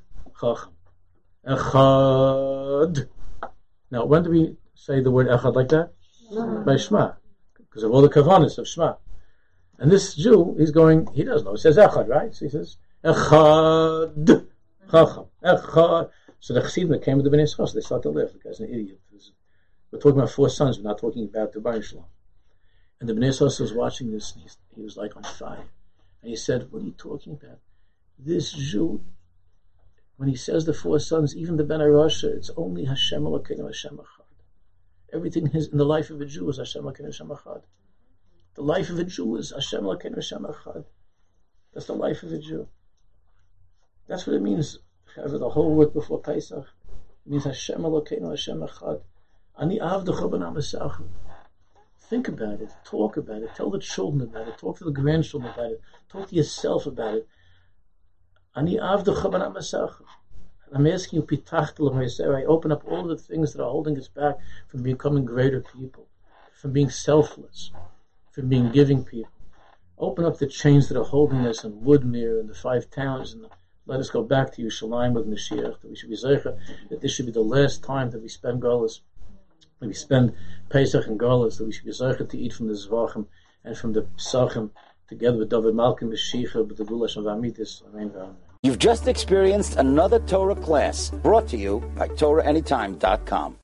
Echad. Now, when do we say the word Echad like that? By Shema, because of all the kavanas of Shema. And this Jew, he doesn't know. He says Echad, right? So he says Echad, Chacham, Echad. So the Chassidim that came with the Bnei Yisrael, they start to laugh. The guy's an idiot. We're talking about four sons. We're not talking about the Baruch Shalom. And the Bnei Yisrael was watching this, and he was like on fire. And he said, "What are you talking about? This Jew, when he says the four sons, even the Ben Arasha, it's only Hashem Elokeinu Hashem Echad. Everything in the life of a Jew is Hashem Elokeinu Hashem Echad. The life of a Jew is Hashem Elokeinu Hashem Echad. That's the life of a Jew. That's what it means. The whole word before Pesach, it means Hashem Elokeinu Hashem Echad. Ani avdecha b'nam esachim. Think about it. Talk about it. Tell the children about it. Talk to the grandchildren about it. Talk to yourself about it. Ani avdecha b'nam esachim. I'm asking you, pitachtel myself. I open up all the things that are holding us back from becoming greater people, from being selfless, from being giving people. Open up the chains that are holding us in Woodmere and the 5 towns, and let us go back to Yerushalayim with Mashiach. That we should be zeicher, that this should be the last time that we spend Golas, that we spend Pesach and Golas, that we should be zeicher to eat from the Zvachim and from the Psachim together with David Malkim, Mashiach, with the Gulash of Amitis. Amen. You've just experienced another Torah class brought to you by TorahAnytime.com.